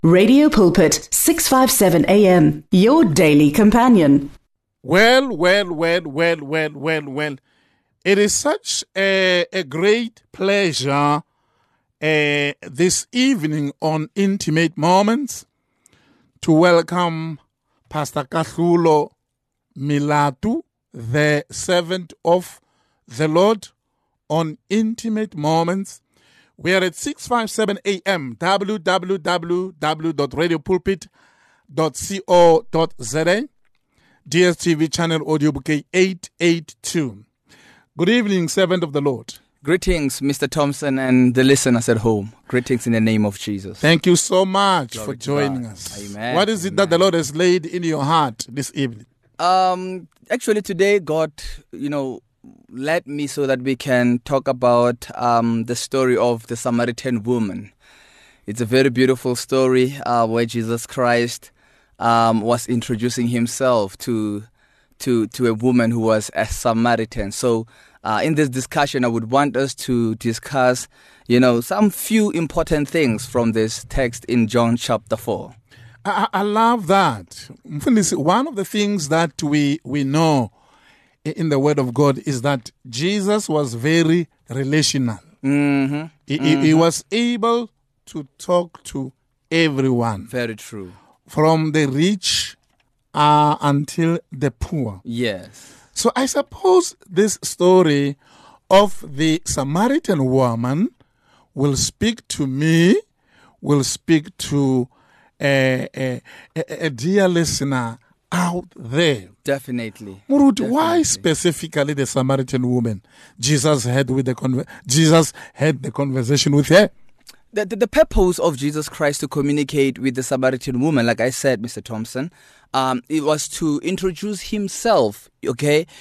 Radio Pulpit, 657 AM, your daily companion. Well. It is such a great pleasure this evening on Intimate Moments to welcome Pastor Kahlulo Milatu, the servant of the Lord, on Intimate Moments. We are at 657 AM, www.radiopulpit.co.za, DSTV channel audio bouquet 882. Good evening, servant of the Lord. Greetings, Mr. Thompson and the listeners at home. Greetings in the name of Jesus. Thank you so much Glory for to joining God. us. Amen. What is it that the Lord has laid in your heart this evening? Actually, today God, led me so that we can talk about the story of the Samaritan woman. It's a very beautiful story where Jesus Christ was introducing himself to a woman who was a Samaritan. So in this discussion, I would want us to discuss, some few important things from this text in John chapter 4. I love that. One of the things that we know in the Word of God is that Jesus was very relational. He was able to talk to everyone. Very true. From the rich until the poor. Yes. So I suppose this story of the Samaritan woman will speak to me, will speak to a dear listener out there. Definitely. Muruti, why specifically the Samaritan woman? Jesus had the conversation with her. The purpose of Jesus Christ to communicate with the Samaritan woman, like I said, Mr. Thompson, it was to introduce himself, to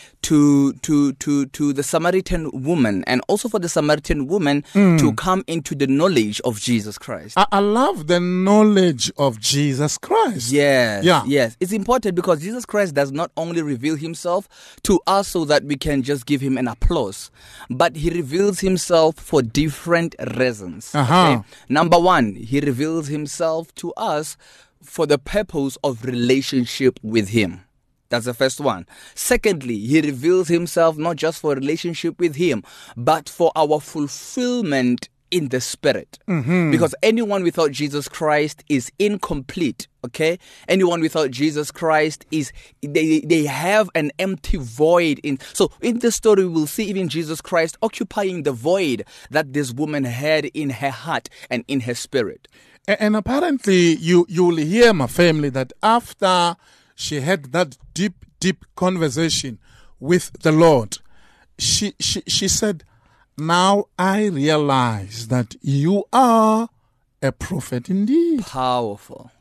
the Samaritan woman, and also for the Samaritan woman to come into the knowledge of Jesus Christ. I love the knowledge of Jesus Christ. Yes. It's important because Jesus Christ does not only reveal himself to us so that we can just give him an applause, but he reveals himself for different reasons. Okay? Number one, he reveals himself to us for the purpose of relationship with him. That's the first one. Secondly, he reveals himself not just for relationship with him, but for our fulfillment in the spirit. Because anyone without Jesus Christ is incomplete. Okay? Anyone without Jesus Christ they have an empty void So in this story, we'll see even Jesus Christ occupying the void that this woman had in her heart and in her spirit. And apparently, you will hear, my family, that after she had that deep conversation with the Lord, she said, "Now I realize that you are a prophet indeed." Powerful.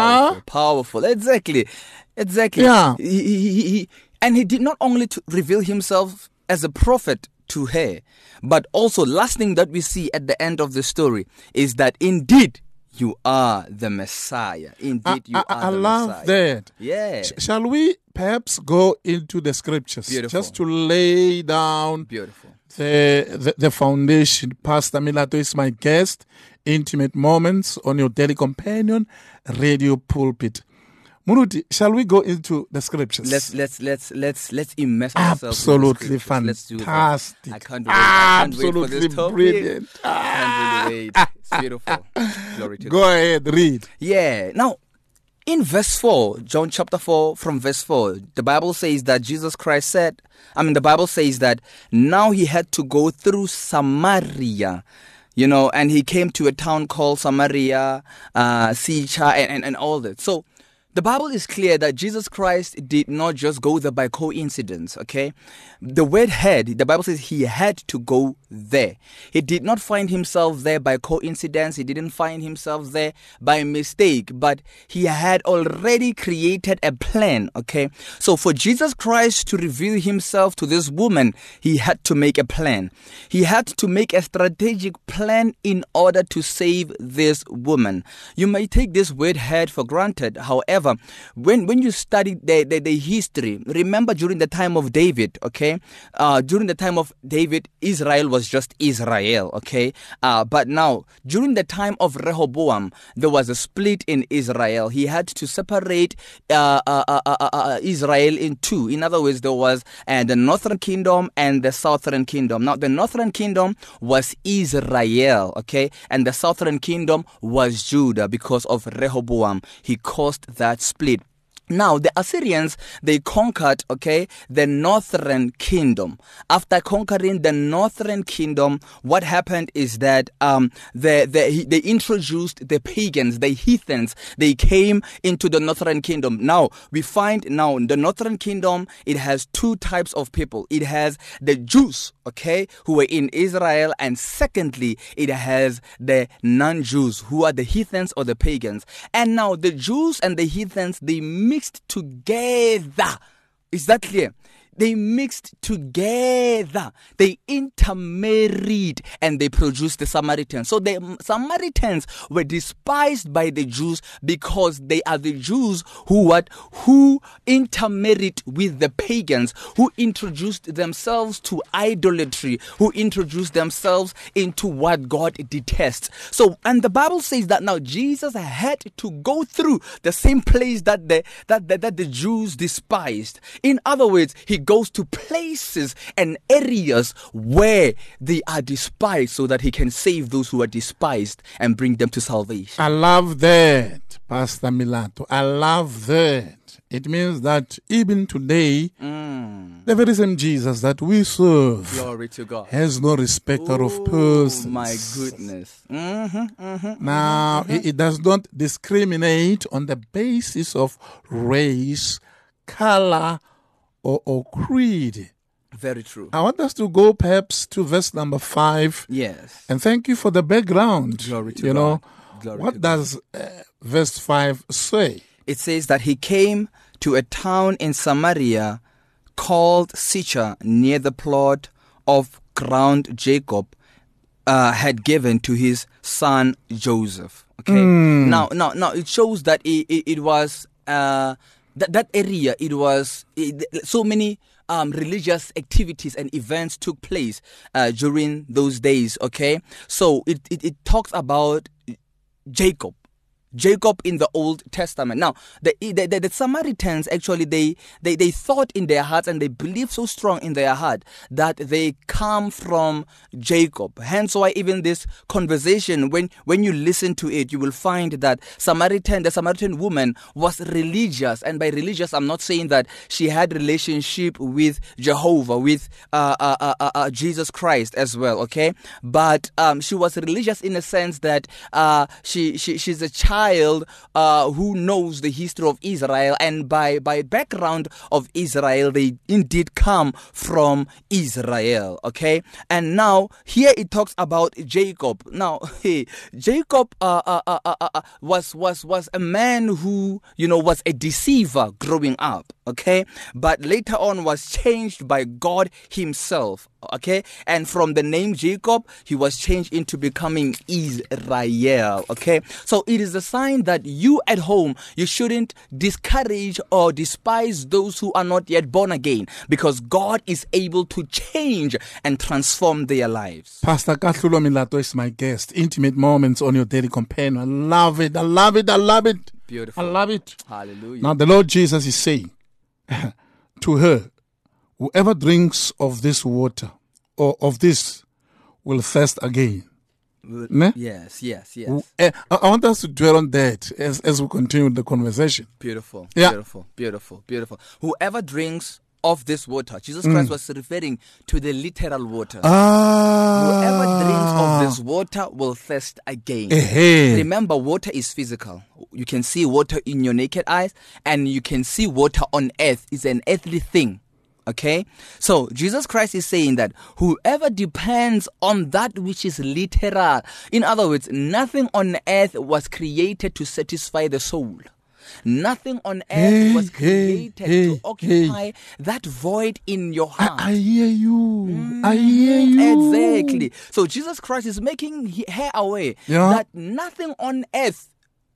Exactly. Yeah. He did not only to reveal himself as a prophet to her, but also last thing that we see at the end of the story is that indeed you are the Messiah. Indeed, you are the Messiah. I love that. Yeah. Shall we perhaps go into the scriptures? Beautiful. Just to lay down the foundation. Pastor Milatu is my guest. Intimate Moments on your daily companion, Radio Pulpit. Muruti, shall we go into the scriptures? Let's immerse ourselves. Absolutely fantastic. Let's do that. I can't wait. Absolutely brilliant. I can't really wait. It's beautiful. Glory to God. Go ahead, read. Yeah. Now, in verse 4, John chapter 4, from verse 4, the Bible says that the Bible says that now he had to go through Samaria. And he came to a town called Samaria, Sychar, and all that. So, the Bible is clear that Jesus Christ did not just go there by coincidence, okay? The Bible says he had to go there. He did not find himself there by coincidence. He didn't find himself there by mistake, but he had already created a plan, okay? So for Jesus Christ to reveal himself to this woman, he had to make a plan. He had to make a strategic plan in order to save this woman. You may take this word "had" for granted. However, However, when you study the history, remember during the time of David, okay? During the time of David, Israel was just Israel, okay? But now, during the time of Rehoboam, there was a split in Israel. He had to separate Israel in two. In other words, there was the northern kingdom and the southern kingdom. Now, the northern kingdom was Israel, okay? And the southern kingdom was Judah. Because of Rehoboam, he caused that split. Now, the Assyrians, they conquered, okay, the northern kingdom. After conquering the northern kingdom, what happened is that they introduced the pagans, the heathens. They came into the northern kingdom. Now, we find now the northern kingdom, it has two types of people. It has the Jews, okay, who were in Israel, and secondly, it has the non-Jews, who are the heathens or the pagans. And now, the Jews and the heathens, they mixed together. Is that clear? They mixed together. They intermarried and they produced the Samaritans. So the Samaritans were despised by the Jews because they are the Jews who intermarried with the pagans, who introduced themselves to idolatry, who introduced themselves into what God detests. So, and the Bible says that now Jesus had to go through the same place that the Jews despised. In other words, he goes to places and areas where they are despised so that he can save those who are despised and bring them to salvation. I love that, Pastor Milato. I love that. It means that even today, the very same Jesus that we serve, glory to God, has no respecter of persons. My goodness. Now, it does not discriminate on the basis of race, color, or creed. Very true. I want us to go perhaps to verse number 5. Yes. And thank you for the background. Glory to God. Glory what to does verse 5 say? It says that he came to a town in Samaria called Sychar, near the plot of ground Jacob had given to his son Joseph. Okay. Now it shows that it was that area. It was so many religious activities and events took place during those days. Okay, so it talks about Jacob in the Old Testament. Now, the Samaritans actually they thought in their hearts and they believed so strong in their heart that they come from Jacob. Hence why even this conversation, when you listen to it, you will find that the Samaritan woman was religious. And by religious, I'm not saying that she had relationship with Jehovah, with Jesus Christ as well, okay? But she was religious in a sense that she's a child who knows the history of Israel, and by background of Israel, they indeed come from Israel, okay? And now here it talks about Jacob. Now, Jacob was a man who, was a deceiver growing up, okay? But later on was changed by God himself, okay? And from the name Jacob, he was changed into becoming Israel, okay? So it is a sign that you at home, you shouldn't discourage or despise those who are not yet born again, because God is able to change and transform their lives. Pastor Kahlulo Milato is my guest. Intimate moments on your daily companion. I love it. I love it. I love it. Beautiful. I love it. Hallelujah. Now the Lord Jesus is saying to her, whoever drinks of this water or of this will thirst again. Ne? Yes. I want us to dwell on that as we continue the conversation. Beautiful. Yeah. Beautiful. Whoever drinks of this water, Jesus Christ was referring to the literal water. Whoever drinks of this water will thirst again. Remember, water is physical. You can see water in your naked eyes, and you can see water on earth. It's an earthly thing. Okay, so Jesus Christ is saying that whoever depends on that which is literal, in other words, nothing on earth was created to satisfy the soul. Nothing on earth was created to occupy that void in your heart. I hear you. I hear you. Exactly. So Jesus Christ is making her aware that nothing on earth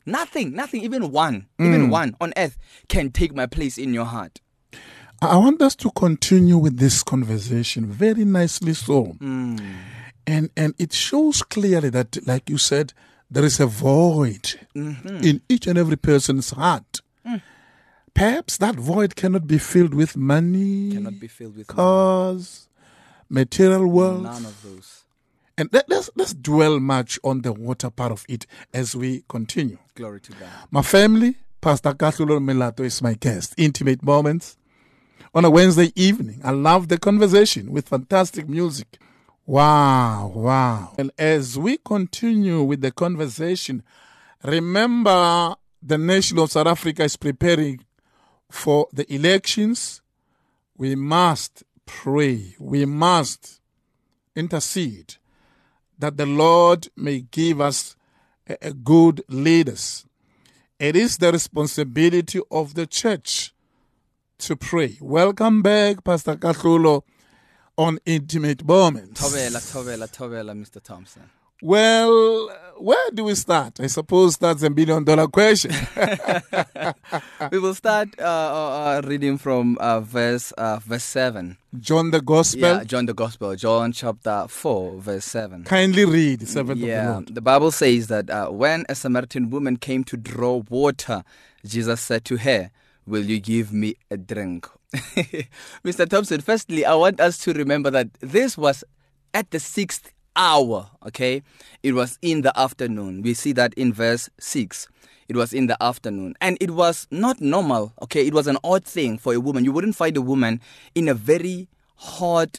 Nothing, even one on earth can take my place in your heart. I want us to continue with this conversation very nicely so. And it shows clearly that, like you said, there is a void in each and every person's heart. Perhaps that void cannot be filled with money, Cannot be filled with cars, material wealth. none of those. And let's dwell much on the water part of it as we continue. Glory to God. My family, Pastor Katsulo Melato is my guest. Intimate Moments on a Wednesday evening. I love the conversation with fantastic music. Wow. And as we continue with the conversation, remember the nation of South Africa is preparing for the elections. We must pray. We must intercede that the Lord may give us a good leaders. It is the responsibility of the church to pray. Welcome back, Pastor Katsulo, on Intimate Moments. Thobela, Mr. Thompson. Well, where do we start? I suppose that's $1 billion question. We will start reading from verse 7. John the Gospel. Yeah, John the Gospel, John chapter 4, verse 7. Kindly read, servant of the Lord. The Bible says that when a Samaritan woman came to draw water, Jesus said to her, "Will you give me a drink?" Mr. Thompson, firstly, I want us to remember that this was at the 6th hour, okay? It was in the afternoon. We see that in verse 6. It was in the afternoon. And it was not normal, okay? It was an odd thing for a woman. You wouldn't find a woman in a very hot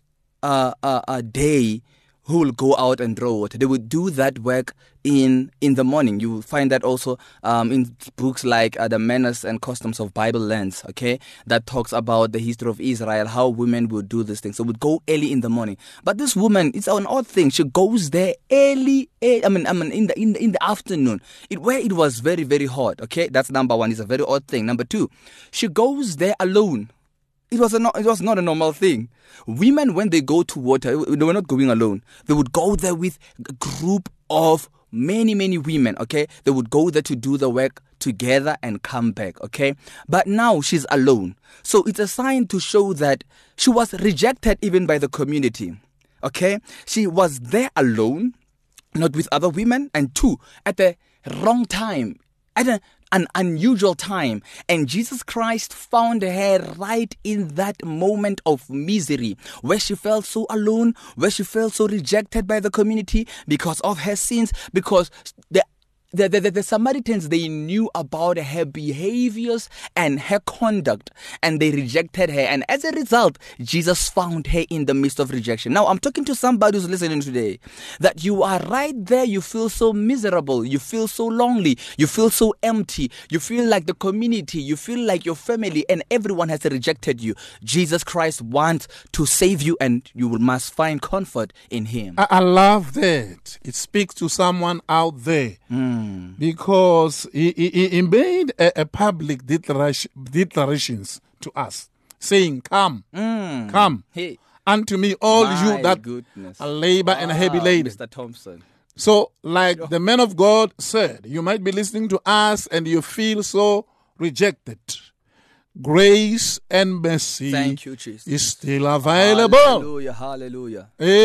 day who will go out and draw water. They would do that work in the morning. You will find that also in books like The Manners and Customs of Bible Lands, okay? That talks about the history of Israel, how women would do this thing. So would go early in the morning. But this woman, it's an odd thing. She goes there in the afternoon, where it was very, very hot, okay? That's number one. It's a very odd thing. Number two, she goes there alone. It was not a normal thing. Women, when they go to water, they were not going alone. They would go there with a group of many women, okay? They would go there to do the work together and come back, okay? But now she's alone. So it's a sign to show that she was rejected even by the community, okay? She was there alone, not with other women, and two, at the wrong time, at an unusual time, and Jesus Christ found her right in that moment of misery where she felt so alone, where she felt so rejected by the community because of her sins, because the Samaritans, they knew about her behaviors and her conduct, and they rejected her. And as a result, Jesus found her in the midst of rejection. Now, I'm talking to somebody who's listening today, that you are right there. You feel so miserable. You feel so lonely. You feel so empty. You feel like the community. You feel like your family and everyone has rejected you. Jesus Christ wants to save you, and you must find comfort in Him. I love that. It speaks to someone out there. Because he made a public declarations to us, saying, Come, Hey, unto me all my you that goodness. are labor and heavy laden. Mr. Thompson. So, like the man of God said, you might be listening to us and you feel so rejected. Grace and mercy Thank you, Jesus. is still available. Hallelujah.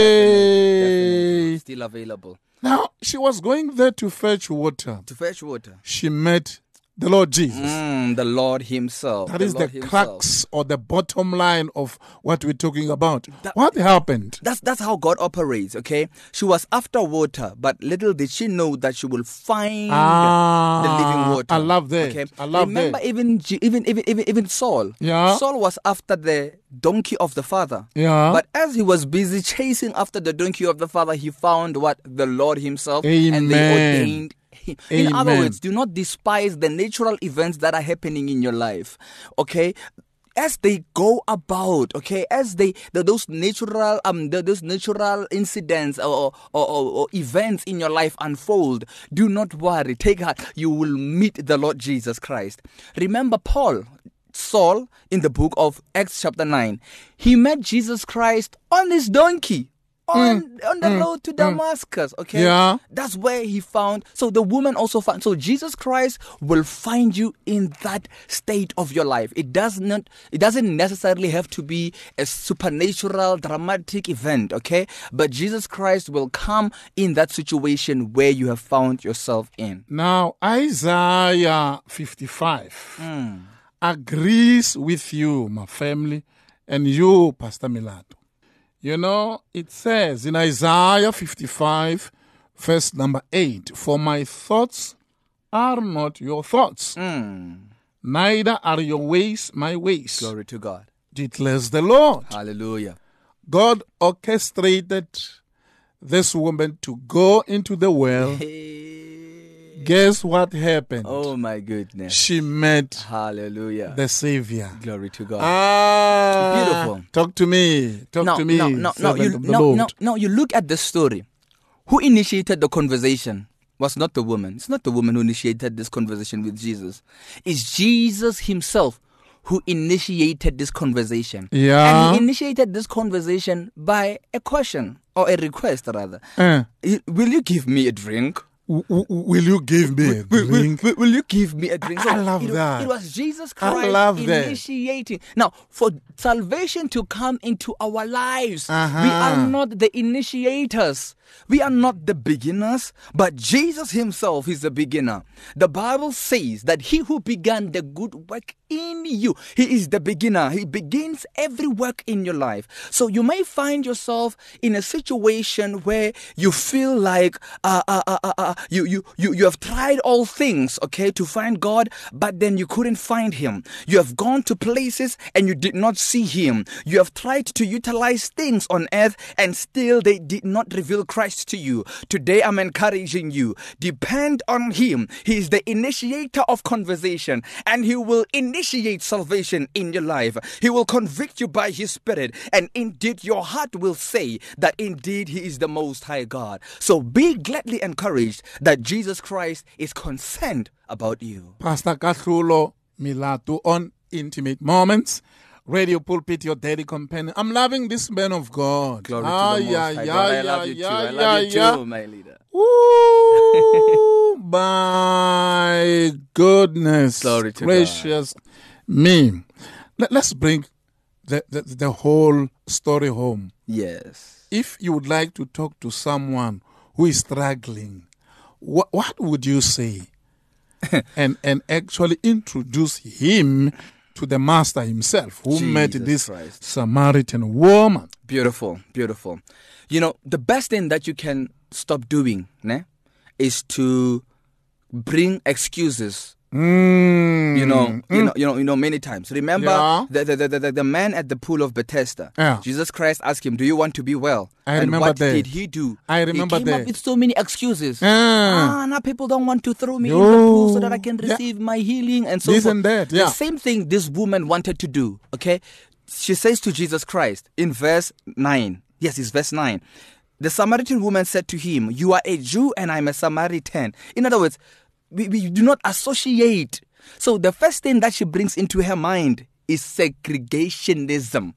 Hey. Definitely. Still available. Now, she was going there to fetch water. She met the Lord Jesus. The Lord Himself. That is the crux or the bottom line of what we're talking about. What happened? That's how God operates, okay? She was after water, but little did she know that she will find the living water. I love that. Okay? I love Remember that. even Saul. Yeah. Saul was after the donkey of the father. Yeah. But as he was busy chasing after the donkey of the father, he found what? The Lord Himself. Amen. And they ordained Him. In other Amen. words, do not despise the natural events that are happening in your life. Okay? As they go about, okay, as those natural incidents or events in your life unfold, do not worry. Take heart. You will meet the Lord Jesus Christ. Remember Saul, in the book of Acts chapter 9, he met Jesus Christ on his donkey. on the road to Damascus. Okay, Yeah. that's where he found. So the woman also found. So Jesus Christ will find you in that state of your life. It doesn't necessarily have to be a supernatural, dramatic event. Okay, but Jesus Christ will come in that situation where you have found yourself in. Now, Isaiah 55 agrees with you, my family, and you, Pastor Milato. You know, it says in Isaiah 55, verse number 8, "For my thoughts are not your thoughts, neither are your ways my ways, Glory to God. declares the Lord." Hallelujah. God orchestrated this woman to go into the well. Guess what happened? Oh my goodness. She met Hallelujah. the Savior. Glory to God. Beautiful. Talk to me. Talk to me. servant of the Lord. You look at the story. Who initiated the conversation was not the woman. It's not the woman who initiated this conversation with Jesus. It's Jesus himself who initiated this conversation. Yeah. And he initiated this conversation by a question, or a request rather. Will you give me a drink? Will you give me a drink? Will you give me a drink? I love that. It was Jesus I Christ love that. initiating. Now, for salvation to come into our lives, we are not the initiators. We are not the beginners, but Jesus himself is the beginner. The Bible says that he who began the good work in you, he is the beginner. He begins every work in your life. So you may find yourself in a situation where you feel like you have tried all things, okay, to find God, but then you couldn't find him. You have gone to places and you did not see him. You have tried to utilize things on earth and still they did not reveal Christ to you. Today I'm encouraging you. Depend on him. He is the initiator of conversation and he will initiate salvation in your life. He will convict you by his spirit and indeed your heart will say that indeed he is the most high God. So be gladly encouraged that Jesus Christ is concerned about you. Pastor Kahlulo Milato on Intimate Moments. Radio Pulpit, your daily companion. I'm loving this man of God. Glory to the Most High God. I love you too. I love you too, my leader. Ooh, my goodness. Glory to gracious me. Let's bring the whole story home. Yes. If you would like to talk to someone who is struggling, what would you say? and actually introduce him to the master himself who met this Christ. Samaritan woman. Beautiful, beautiful. You know, the best thing that you can stop doing is to bring excuses. You know, many times. Remember the man at the pool of Bethesda. Yeah. Jesus Christ asked him, "Do you want to be well?" I and remember what that. did he do? I remember he came that. up with so many excuses. Ah. Now people don't want to throw me in the pool so that I can receive my healing and so This forth. and that, The same thing this woman wanted to do. Okay, she says to Jesus Christ in verse 9. Yes, it's verse 9. The Samaritan woman said to him, "You are a Jew and I'm a Samaritan." In other words, we do not associate. So the first thing that she brings into her mind is segregationism,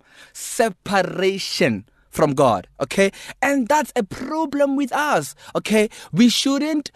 separation from God, okay? And that's a problem with us, okay? We shouldn't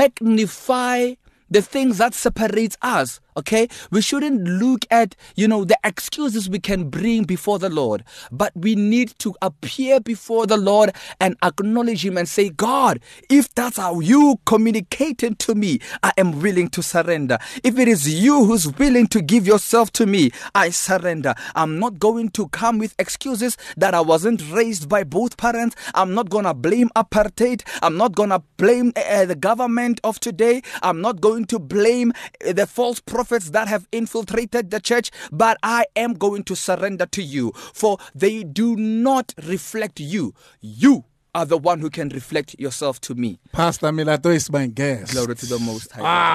magnify the things that separates us, okay? We shouldn't look at, the excuses we can bring before the Lord, but we need to appear before the Lord and acknowledge him and say, "God, if that's how you communicated to me, I am willing to surrender. If it is you who's willing to give yourself to me, I surrender. I'm not going to come with excuses that I wasn't raised by both parents. I'm not going to blame apartheid. I'm not going to blame the government of today. I'm not going to blame the false prophets that have infiltrated the church, but I am going to surrender to you, for they do not reflect you. You are the one who can reflect yourself to me." Pastor Milato is my guest. Glory to the Most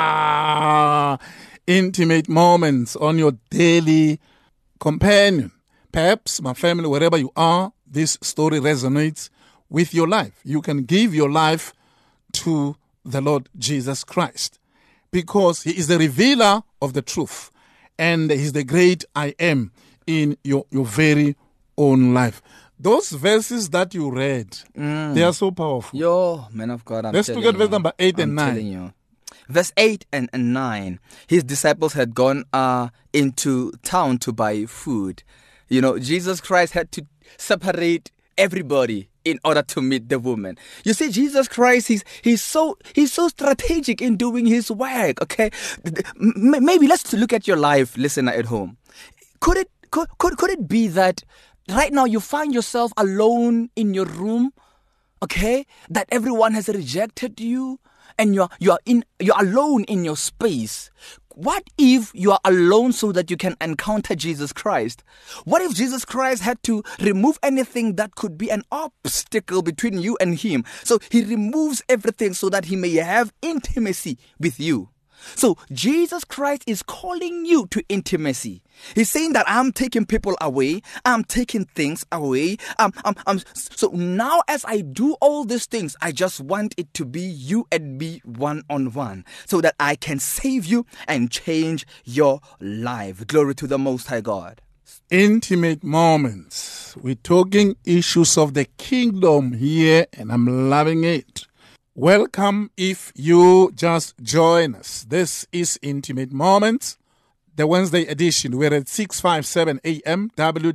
High. Intimate moments on your daily companion. Perhaps, my family, wherever you are, this story resonates with your life. You can give your life to the Lord Jesus Christ, because he is the revealer of the truth and he's the great I am in your very own life. those verses that you read, they are so powerful. Yo, man of God, Let's look at verse number 8 and 9. Telling you. Verse 8 and 9. His disciples had gone into town to buy food. You know, Jesus Christ had to separate everybody in order to meet the woman. You see, Jesus Christ, he's so strategic in doing his work. Okay, maybe let's look at your life, listener at home. Could it be that right now you find yourself alone in your room? Okay, that everyone has rejected you, and you're alone in your space. What if you are alone so that you can encounter Jesus Christ? What if Jesus Christ had to remove anything that could be an obstacle between you and him? So he removes everything so that he may have intimacy with you. So Jesus Christ is calling you to intimacy. He's saying that I'm taking people away. I'm taking things away. So now as I do all these things, I just want it to be you and me one-on-one so that I can save you and change your life. Glory to the Most High God. Intimate moments. We're talking issues of the kingdom here, and I'm loving it. Welcome if you just join us. This is Intimate Moments, the Wednesday edition. We're at 6:57 a.m.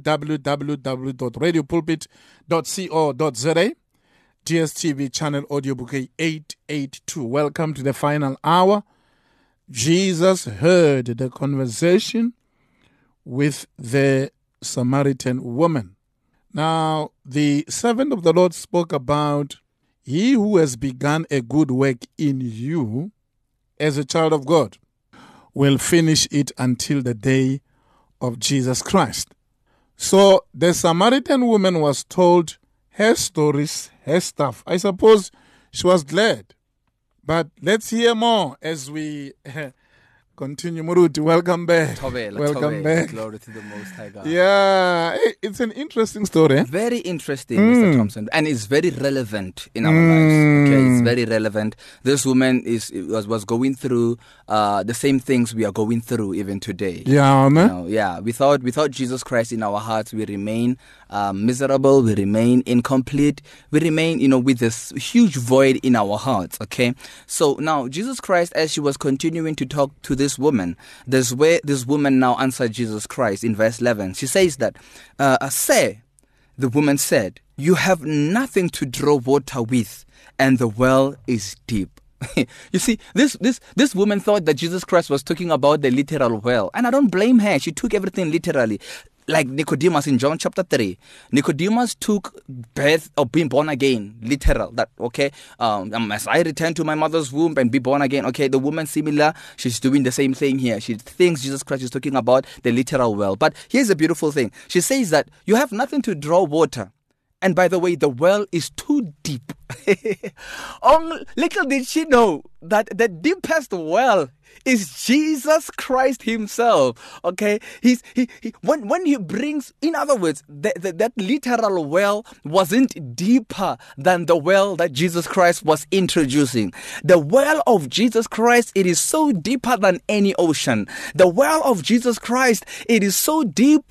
www.radiopulpit.co.za, DSTV channel audio bouquet 882. Welcome to the final hour. Jesus heard the conversation with the Samaritan woman. Now, the servant of the Lord spoke about he who has begun a good work in you as a child of God will finish it until the day of Jesus Christ. So the Samaritan woman was told her stories, her stuff. I suppose she was glad. But let's hear more as we continue. Muruti, welcome back. Welcome back. Glory to the Most High God. Yeah, it's an interesting story. Very interesting, Mr. Thompson, and it's very relevant in our lives. Okay, it's very relevant. This woman was going through the same things we are going through even today. Yeah, man. You know, yeah, without Jesus Christ in our hearts, we remain miserable. We remain incomplete. We remain, with this huge void in our hearts. Okay, so now Jesus Christ, as she was continuing to talk to this woman, there's where this woman now answered Jesus Christ in verse 11. She says that, the woman said, "You have nothing to draw water with, and the well is deep." You see, this woman thought that Jesus Christ was talking about the literal well, and I don't blame her. She took everything literally. Like Nicodemus in John chapter 3. Nicodemus took birth or being born again, literal. That, okay, as I return to my mother's womb and be born again. Okay, the woman similar, she's doing the same thing here. She thinks Jesus Christ is talking about the literal well. But here's a beautiful thing. She says that you have nothing to draw water. And by the way, the well is too deep. Little did she know that the deepest well is Jesus Christ himself. Okay, when he brings, in other words, that literal well wasn't deeper than the well that Jesus Christ was introducing. The well of Jesus Christ, it is so deeper than any ocean. The well of Jesus Christ, it is so deep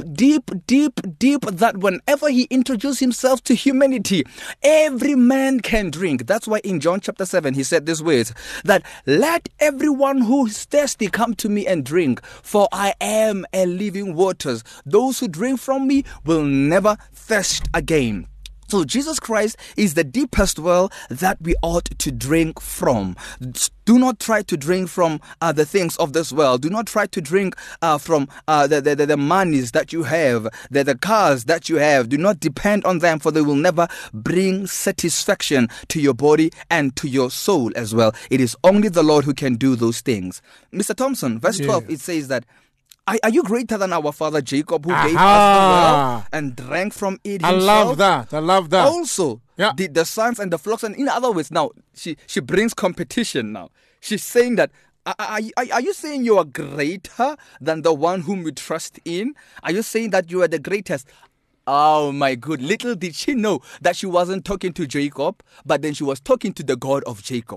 that whenever he introduced himself to humanity, every man can drink. That's why in John chapter 7 he said these words, that let everyone who is thirsty come to me and drink, for I am a living waters. Those who drink from me will never thirst again. So Jesus Christ is the deepest well that we ought to drink from. Do not try to drink from the things of this world. Do not try to drink from the monies that you have, the cars that you have. Do not depend on them, for they will never bring satisfaction to your body and to your soul as well. It is only the Lord who can do those things. Mr. Thompson, verse 12, it says that, are you greater than our father Jacob, who gave us the well and drank from it himself? I love that. Also, the sons and the flocks. And in other words, now, she brings competition now. She's saying that, are you saying you are greater than the one whom we trust in? Are you saying that you are the greatest? Oh my good. Little did she know that she wasn't talking to Jacob, but then she was talking to the God of Jacob.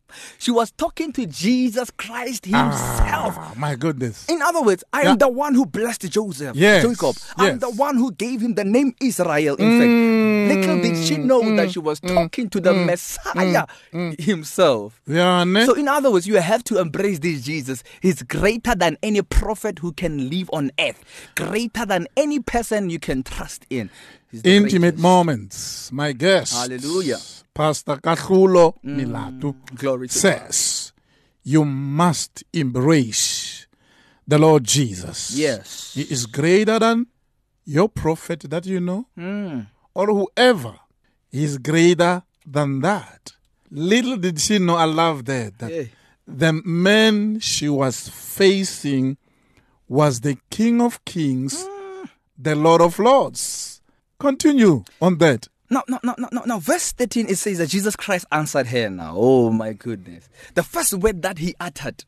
She was talking to Jesus Christ himself. My goodness. In other words, I am the one who blessed Jacob. I'm the one who gave him the name Israel. In fact, little did she know that she was talking to the Messiah himself. So in other words, you have to embrace this Jesus. He's greater than any prophet who can live on earth. Greater than any person you can trust in. Intimate moments. My guest. Hallelujah. Pastor Kahlulo Milatu says, you must embrace the Lord Jesus. Yes. He is greater than your prophet that you know, or whoever. He is greater than that. Little did she know, I love that the man she was facing was the King of Kings, the Lord of Lords. Continue on that. Now, verse 13, it says that Jesus Christ answered her now. Oh, my goodness. The first word that he uttered,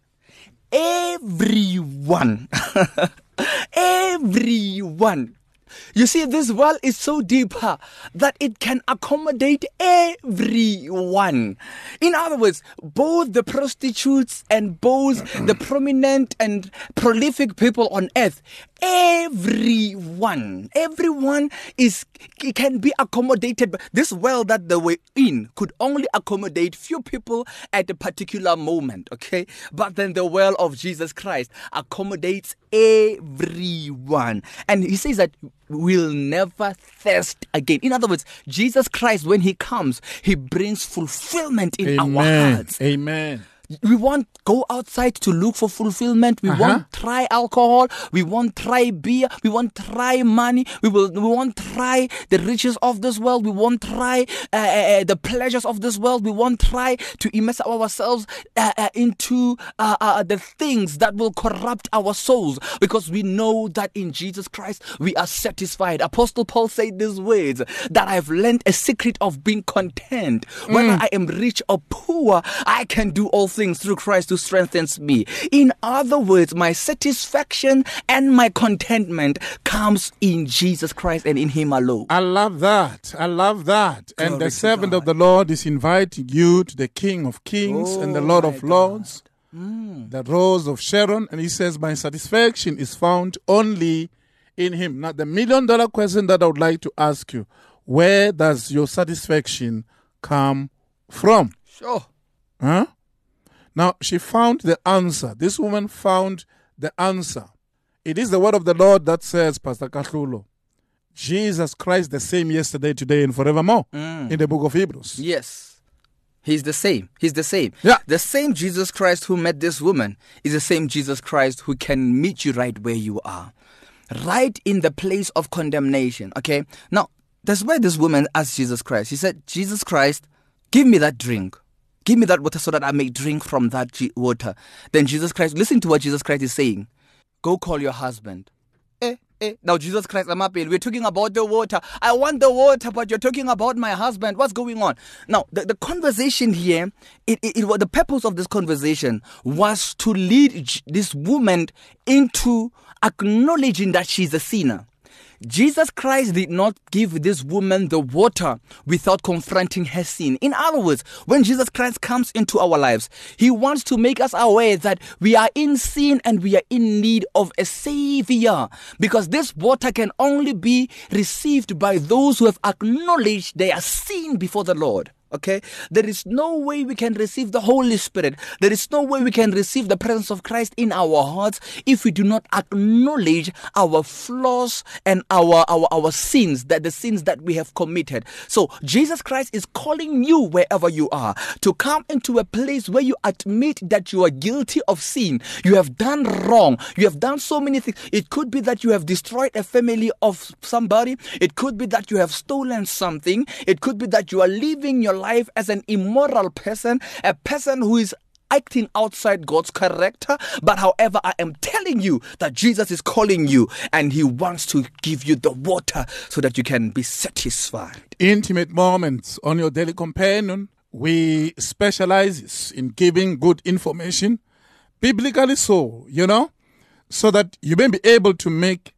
everyone. Everyone. You see, this well is so deep that it can accommodate everyone. In other words, both the prostitutes and both the prominent and prolific people on earth, everyone can be accommodated. This well that they were in could only accommodate few people at a particular moment, okay? But then the well of Jesus Christ accommodates everyone. And he says that we'll never thirst again. In other words, Jesus Christ, when he comes, he brings fulfillment in our hearts. Amen. We won't go outside to look for fulfillment. We won't try alcohol. We won't try beer. We won't try money. We won't try the riches of this world. We won't try the pleasures of this world. We won't try to immerse ourselves into the things that will corrupt our souls, because we know that in Jesus Christ we are satisfied. Apostle Paul said these words, that I've learned a secret of being content. Whether I am rich or poor, I can do all things through Christ who strengthens me. In other words, my satisfaction and my contentment comes in Jesus Christ and in him alone. I love that. And the servant of the Lord is inviting you to the King of Kings and the Lord of Lords, the Rose of Sharon. And he says, my satisfaction is found only in him. Now, the $1 million question that I would like to ask you, where does your satisfaction come from? Sure. Now, she found the answer. This woman found the answer. It is the word of the Lord that says, Pastor Kahlulo, Jesus Christ the same yesterday, today, and forevermore, in the book of Hebrews. Yes. He's the same. Yeah. The same Jesus Christ who met this woman is the same Jesus Christ who can meet you right where you are. Right in the place of condemnation. Okay? Now, that's why this woman asked Jesus Christ. She said, Jesus Christ, give me that drink. Give me that water so that I may drink from that water. Then Jesus Christ, listen to what Jesus Christ is saying. Go call your husband. Now Jesus Christ, we're talking about the water. I want the water, but you're talking about my husband. What's going on? Now, the conversation here, the purpose of this conversation was to lead this woman into acknowledging that she's a sinner. Jesus Christ did not give this woman the water without confronting her sin. In other words, when Jesus Christ comes into our lives, he wants to make us aware that we are in sin and we are in need of a savior, because this water can only be received by those who have acknowledged their sin before the Lord. Okay, there is no way we can receive the Holy Spirit. There is no way we can receive the presence of Christ in our hearts if we do not acknowledge our flaws and our sins, that the sins that we have committed. So Jesus Christ is calling you wherever you are to come into a place where you admit that you are guilty of sin. You have done wrong. You have done so many things. It could be that you have destroyed a family of somebody. It could be that you have stolen something. It could be that you are living your life as an immoral person, a person who is acting outside God's character. But however, I am telling you that Jesus is calling you and he wants to give you the water so that you can be satisfied. Intimate moments on your daily companion. We specialize in giving good information, biblically so, so that you may be able to make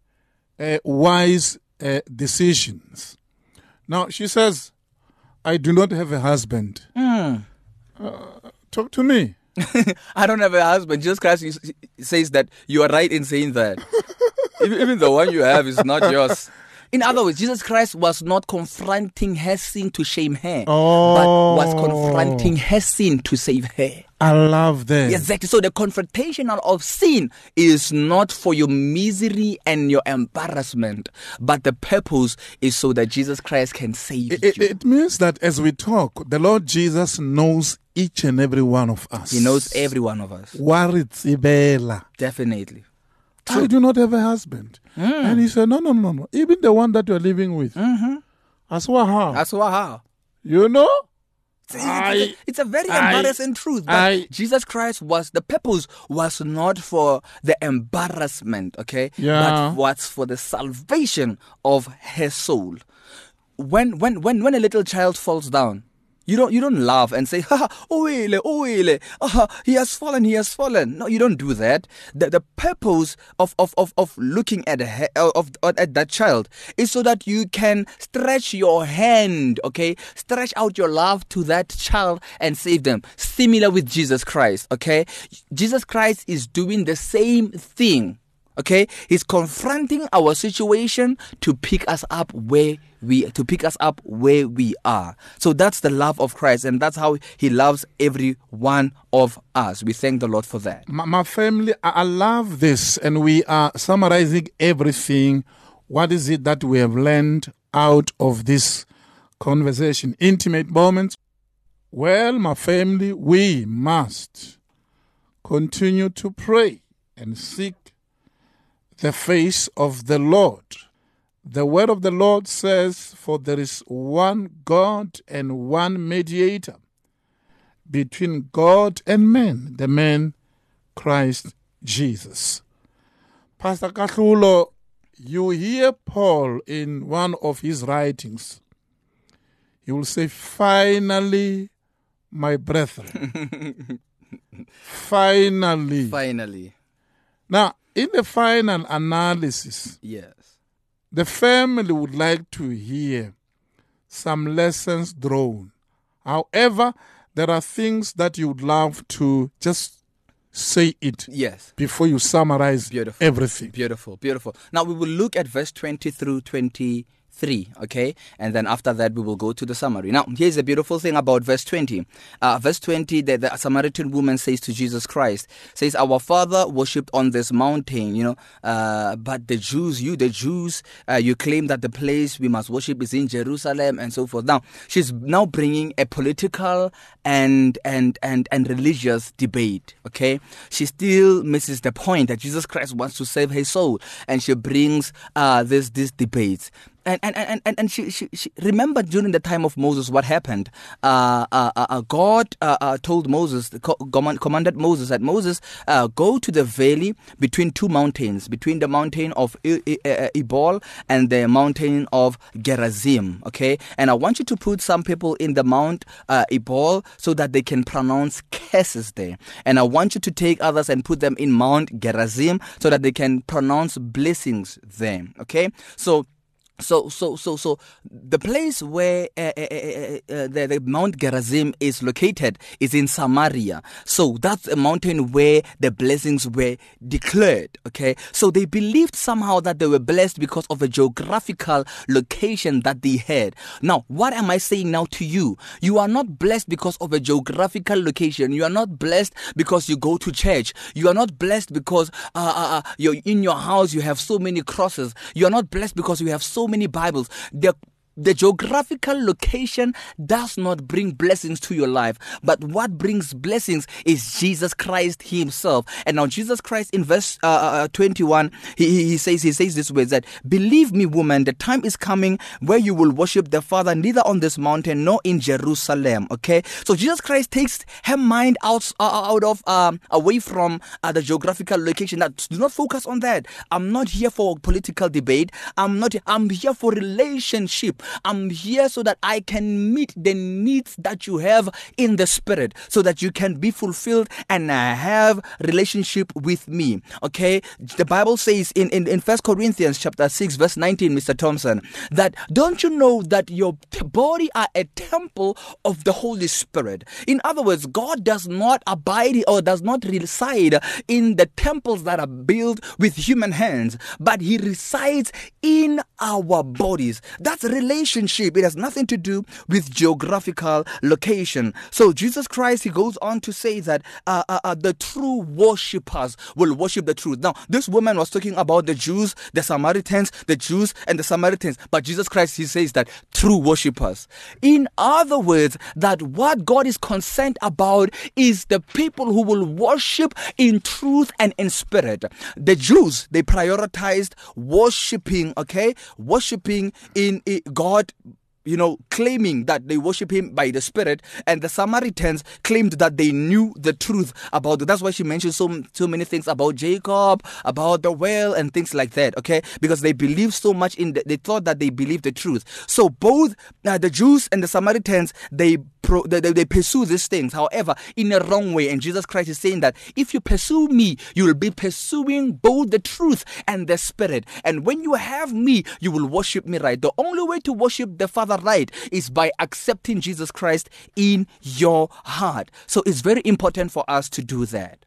wise decisions. Now, she says, I do not have a husband. Talk to me. I don't have a husband. Jesus Christ says that you are right in saying that. Even the one you have is not yours. In other words, Jesus Christ was not confronting her sin to shame her, but was confronting her sin to save her. I love that. Exactly. So the confrontation of sin is not for your misery and your embarrassment, but the purpose is so that Jesus Christ can save you. It means that as we talk, the Lord Jesus knows each and every one of us. He knows every one of us. Definitely. I do not have a husband. And he said, no. Even the one that you're living with. Aswaha. You know? It's a very embarrassing truth. But Jesus Christ the purpose was not for the embarrassment, okay? Yeah. But was for the salvation of her soul. When a little child falls down, you don't laugh and say, he has fallen. No, you don't do that. The purpose of looking at at that child is so that you can stretch your hand, okay? Stretch out your love to that child and save them. Similar with Jesus Christ, okay? Jesus Christ is doing the same thing. Okay, he's confronting our situation to pick us up where we are. So that's the love of Christ, and that's how he loves every one of us. We thank the Lord for that. My family, I love this, and we are summarizing everything. What is it that we have learned out of this conversation? Intimate moments. Well, my family, we must continue to pray and seek the face of the Lord. The word of the Lord says, for there is one God and one mediator between God and man, the man Christ Jesus. Pastor Kahlulo, you hear Paul in one of his writings. He will say, finally, my brethren. Finally. Now, in the final analysis, yes, the family would like to hear some lessons drawn. However, there are things that you would love to just say it before you summarize everything. Beautiful. Now we will look at verse 20 through 23, okay? And then after that, we will go to the summary. Now, here's the beautiful thing about verse 20. Verse 20, the Samaritan woman says to Jesus Christ, says, our father worshipped on this mountain, but the Jews, you claim that the place we must worship is in Jerusalem and so forth. Now, she's now bringing a political and religious debate, okay? She still misses the point that Jesus Christ wants to save her soul, and she brings these debates. And she remember during the time of Moses what happened. God told Moses, commanded Moses that Moses go to the valley between two mountains, between the mountain of Ebal and the mountain of Gerizim. Okay, and I want you to put some people in the Mount Ebal so that they can pronounce curses there, and I want you to take others and put them in Mount Gerizim so that they can pronounce blessings there. Okay, So the place where the Mount Gerizim is located is in Samaria. So that's a mountain where the blessings were declared. Okay, so they believed somehow that they were blessed because of a geographical location that they had. Now, what am I saying now to you? You are not blessed because of a geographical location. You are not blessed because you go to church. You are not blessed because you're in your house you have so many crosses. You are not blessed because you have so many Bibles. The geographical location does not bring blessings to your life, but what brings blessings is Jesus Christ himself. And now Jesus Christ in verse 21, he says this way, that believe me, woman, the time is coming where you will worship the Father neither on this mountain nor in Jerusalem. Okay, so Jesus Christ takes her mind out of away from the geographical location. Now, do not focus on that. I'm not here for political debate. I'm here for relationship. I'm here so that I can meet the needs that you have in the spirit, so that you can be fulfilled and have relationship with me. Okay, the Bible says in 1 Corinthians chapter 6 verse 19, Mr. Thompson, that don't you know that your body are a temple of the Holy Spirit? In other words, God does not abide or does not reside in the temples that are built with human hands, but he resides in our bodies. That's a relationship. It has nothing to do with geographical location. So Jesus Christ, he goes on to say that the true worshippers will worship the truth. Now, this woman was talking about the Jews, the Samaritans, the Jews and the Samaritans, but Jesus Christ, he says that true worshippers. In other words, that what God is concerned about is the people who will worship in truth and in spirit. The Jews, they prioritized worshiping, worshiping in God, claiming that they worship him by the Spirit, and the Samaritans claimed that they knew the truth about it. That's why she mentioned so many things about Jacob, about the well, and things like that, because they believed so much they thought that they believed the truth. So both the Jews and the Samaritans, they pursue these things, however, in a wrong way. And Jesus Christ is saying that if you pursue me, you will be pursuing both the truth and the Spirit. And when you have me, you will worship me right. The only way to worship the Father right is by accepting Jesus Christ in your heart. So it's very important for us to do that.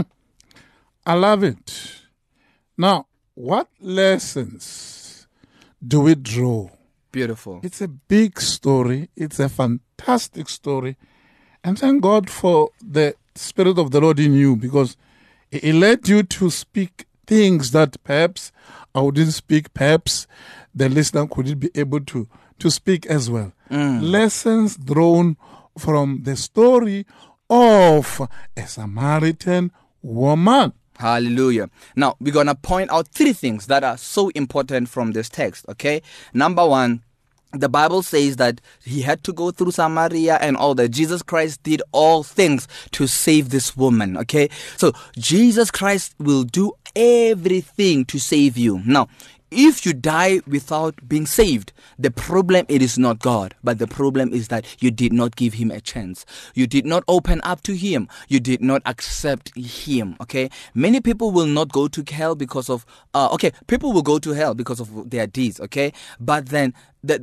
I love it. Now, what lessons do we draw? Beautiful. It's a big story. It's a fantastic story. And thank God for the Spirit of the Lord in you, because He led you to speak things that perhaps I wouldn't speak, perhaps the listener couldn't be able to speak as well. Lessons drawn from the story of a Samaritan woman. Hallelujah. Now, we're going to point out three things that are so important from this text, Number one, the Bible says that he had to go through Samaria and all that. Jesus Christ did all things to save this woman, So, Jesus Christ will do everything to save you. Now, if you die without being saved, the problem, it is not God, but the problem is that you did not give him a chance. You did not open up to him. You did not accept him, Many people will not go to hell because of, people will go to hell because of their deeds, But then,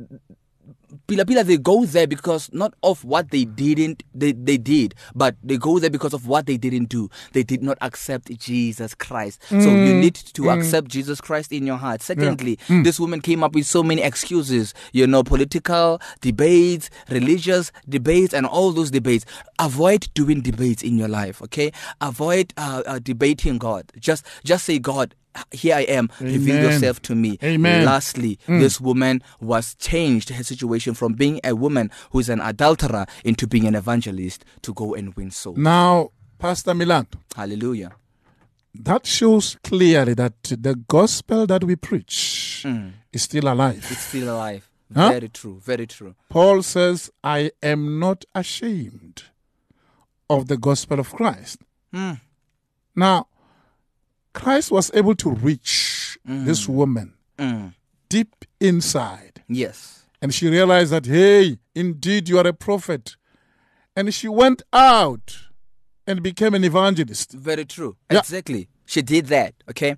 they go there because not of what they did, but they go there because of what they didn't do. They did not accept Jesus Christ. So you need to accept Jesus Christ in your heart. Secondly, this woman came up with so many excuses, political debates, religious debates, and all those debates. Avoid doing debates in your life, Avoid debating God. Just say, God, here I am, reveal yourself to me. Amen. Lastly, this woman was changed, her situation, from being a woman who is an adulterer into being an evangelist to go and win souls. Now, Pastor Milanto. Hallelujah. That shows clearly that the gospel that we preach is still alive. It's still alive. Very true, very true. Paul says, I am not ashamed of the gospel of Christ. Now, Christ was able to reach this woman deep inside. Yes. And she realized that, hey, indeed you are a prophet. And she went out and became an evangelist. Very true. Yeah. Exactly. She did that,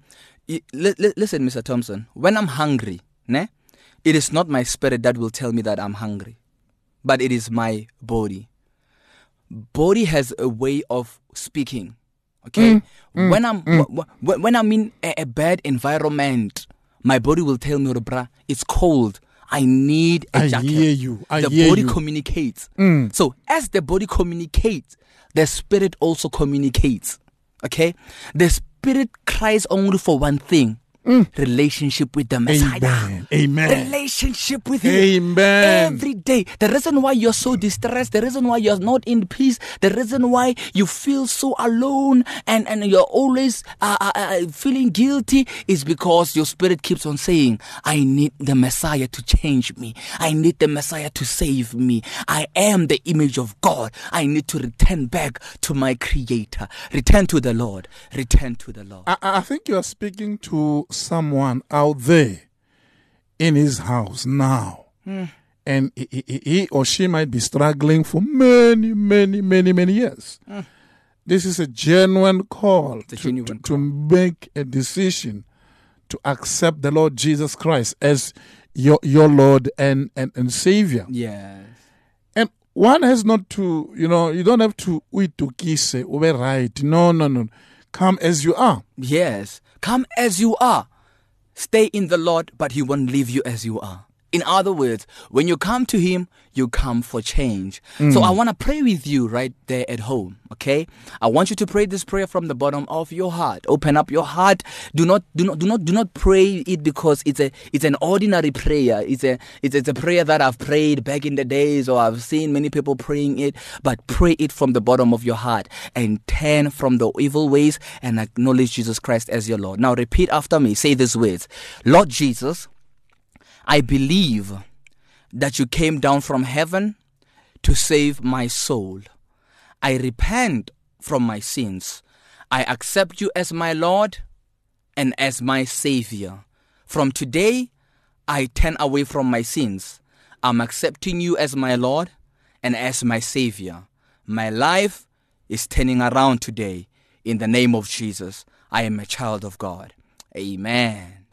Listen, Mr. Thompson, when I'm hungry, it is not my spirit that will tell me that I'm hungry, but it is my body. Body has a way of speaking. When I'm in a bad environment, my body will tell me, bruh, it's cold. I need a jacket. I hear you. The body communicates. So as the body communicates, the spirit also communicates. The spirit cries only for one thing. Relationship with the Messiah. Amen. Relationship with him. Amen. Every day. The reason why you're so distressed, the reason why you're not in peace, the reason why you feel so alone and you're always feeling guilty is because your spirit keeps on saying, I need the Messiah to change me. I need the Messiah to save me. I am the image of God. I need to return back to my Creator. Return to the Lord. Return to the Lord. I think you are speaking to someone out there in his house now. And he or she might be struggling for many years. This is a genuine call to make a decision to accept the Lord Jesus Christ as your Lord and Savior. Yes. And one has not to, you don't have to uitukise, ube right. No. Come as you are. Yes. Come as you are. Stay in the Lord, but He won't leave you as you are. In other words, when you come to Him, you come for change. So I want to pray with you right there at home, okay? I want you to pray this prayer from the bottom of your heart. Open up your heart. Do not pray it because it's an ordinary prayer. It's a prayer that I've prayed back in the days, or I've seen many people praying it. But pray it from the bottom of your heart and turn from the evil ways and acknowledge Jesus Christ as your Lord. Now repeat after me. Say these words. Lord Jesus, I believe that you came down from heaven to save my soul. I repent from my sins. I accept you as my Lord and as my Savior. From today, I turn away from my sins. I'm accepting you as my Lord and as my Savior. My life is turning around today. In the name of Jesus, I am a child of God. Amen.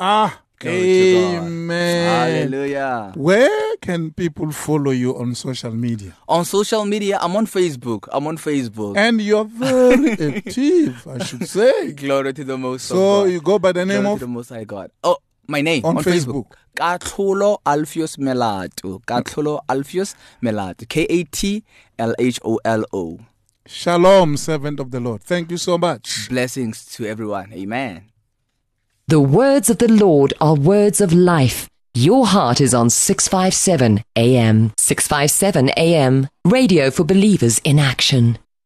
Amen. Hallelujah. Where can people follow you on social media? On social media, I'm on Facebook. And you're very active, I should say. Glory to the Most High God. So you go by the name of the Most High God. Oh, my name on Facebook. Katlholo Alpheus Melato. Katlholo Alpheus Melato. Katlholo. Shalom, servant of the Lord. Thank you so much. Blessings to everyone. Amen. The words of the Lord are words of life. Your heart is on 657 AM. 657 AM. Radio for believers in action.